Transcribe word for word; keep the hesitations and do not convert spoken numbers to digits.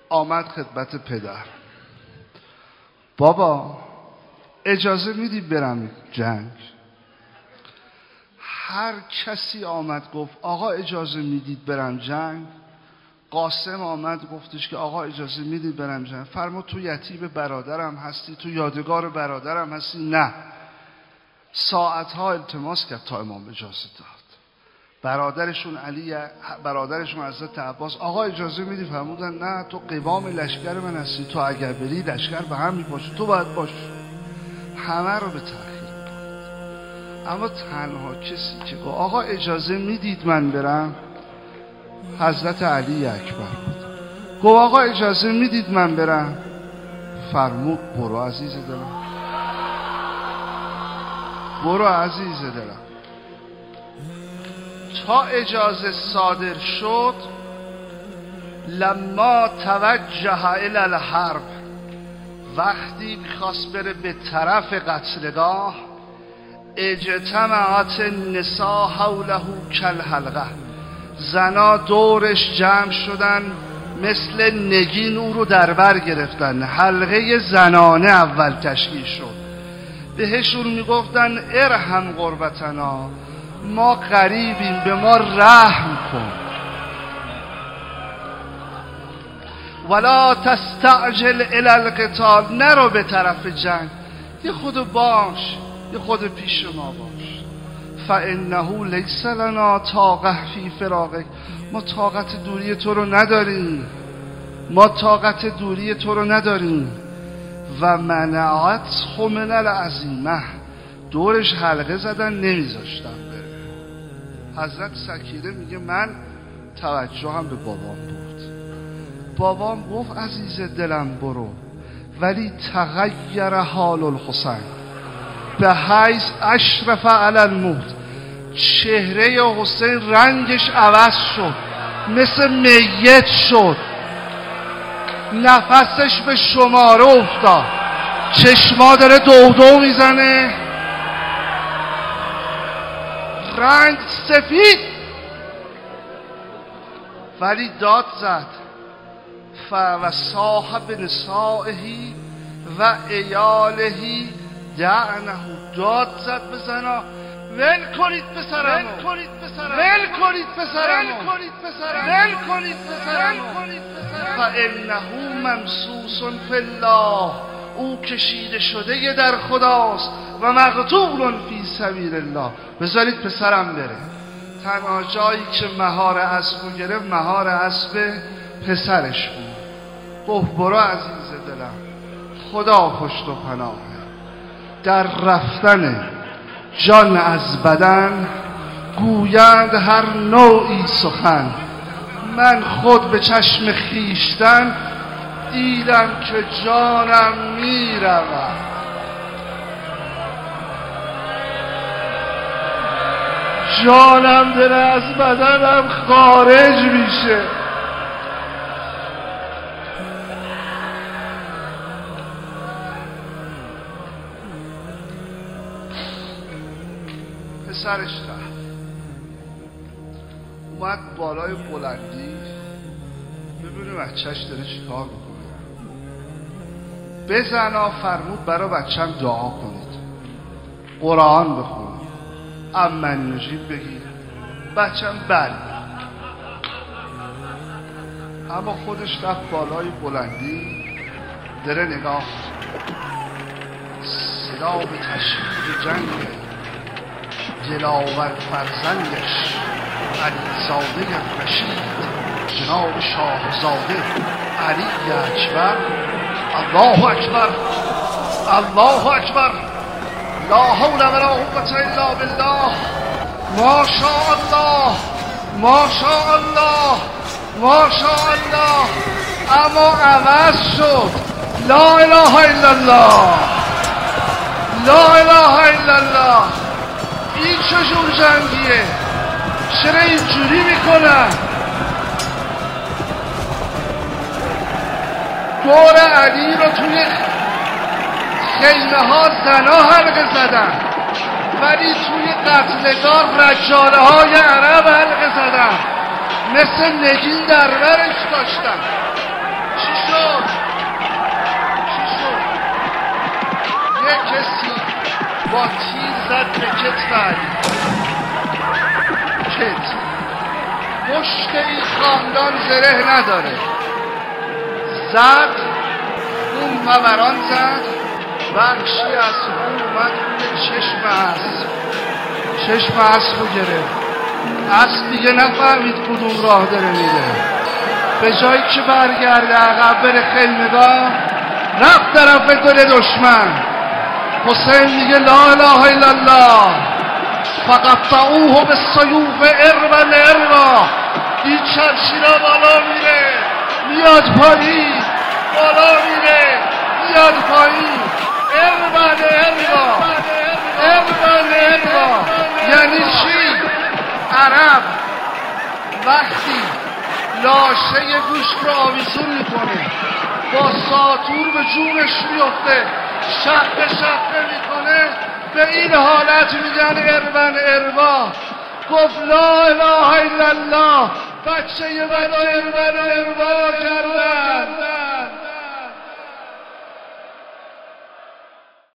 آمد خدمت پدر. بابا اجازه میدی برم جنگ؟ هر کسی آمد گفت آقا اجازه میدید برم جنگ. قاسم آمد گفتش که آقا اجازه میدید برم جنگ. فرمود تو یتیم برادرم هستی، تو یادگار برادرم هستی. نه، ساعتها التماس کرد تا امام اجازه داد. برادرشون علی، برادرشون حضرت عباس آقا اجازه میدی؟ فرمودن نه، تو قوام لشکر من هستی، تو اگر بری لشکر به هم میپاشه، تو باید باش. همه رو به تأخیر برد. اما تنها کسی که گفت آقا اجازه میدید من برم حضرت علی اکبر بود. گفت آقا اجازه میدید من برم؟ فرمود برو عزیز دلم، برو عزیز دلم. تا اجازه صادر شد، لما توجه الی الحرب، وقتی میخواست بره به طرف قتلگاه، اجتمعت النساء حوله کالحلقه، زنا دورش جمع شدن مثل نگین او رو در بر گرفتن. حلقه زنانه اول تشکیل شد. بهشون میگفتن ارحم غربتنا، ما غریبیم، به ما رحم کن. ولا تستعجل الی القتال، نرو به طرف جنگ، یه خود باش، یه خود پیش ما باش. فانه لیس لنا طاقه فی فراقک، ما طاقت دوری تو رو نداریم، ما طاقت دوری تو رو نداریم. و منعت من العزیمه، دورش حلقه زدن نمیذاشتن بره. حضرت سکینه میگه من توجهم به بابام بود. بابام گفت عزیز دلم برو، ولی تغییر حال الحسین به حیث اشرف علی الموت، چهره حسین رنگش عوض شد، مثل میت شد، نفسش به شماره افتاد، چشما داره دو دو میزنه، رنگ سفید، ولی داد زد. و صاحب نسائهی و ایالهی دعنه، داد زد به زنا ول کنید پسرمو، ول کنید پسرمو، ول کنید پسرمو، ول کنید پسرمو، ول کنید پسرمو. فانه ممسوس فی الله، او کشیده شده در خداست. و مقتول فی سبیل الله، بذارید پسرم بره. تنها جایی که مهار اسب گرفت مهار اسب پسرش بود. گفت برو عزیز دلم، خدا پشت و پناهه. در رفتن جان از بدن گویند هر نوعی سخن، من خود به چشم خیشتن دیدم که جانم می رود. جانم داره از بدنم خارج میشه. پسرش رفت، اومد بالای بلندی ببینه بچهش داره چیکار میکنه. بزنا فرمود برای بچم دعا کنید، قرآن بخونید، امن نجیب بگیر. بچم بل، اما خودش رفت بالای بلندی داره نگاه، صدا به تشریف جنگ دلاور فرزندش علیزاده رشید جناب شاهزاده علی اکبر. الله اکبر، الله اکبر، لا حول ولا قوة الا بالله. ما شاء الله، ما شاء الله، ما شاء الله. اما عوض شد. لا اله الا الله، لا اله الا الله. این چجور جنگیه؟ چرا اینجوری میکنن؟ دور علی رو توی خیمه ها زنا حلقه زدن، ولی توی قتلگاه رجاله های عرب حلقه زدن، مثل نگین در برش داشتن. چی با تیر زد به کتف علی. کتف مشت این خاندان زره نداره، زد اون موران زد، بخشی از خون اومد روی چشم اسب، چشم اسب رو گرفت. اسب دیگه نفهمید کدوم راه داره میره، به جایی که برگرده عقب بره خیمه‌گاه رفت طرف دل دشمن. حسین میگه لا اله الا الله فقطعوه بالسیوف اربا اربا. این شمشیرها بالا میره میاد پایین، بالا میره میاد پایین، اربا اربا اربا اربا. یعنی چی؟ عرب وقتی لاشه گوشت رو آویزون میکنه با ساطور به جونش میفته، شقه شقه میکنه، به این حالت میگن اربن اربا. گفت لا اله الا الله، بچه من اربن اربا کرد.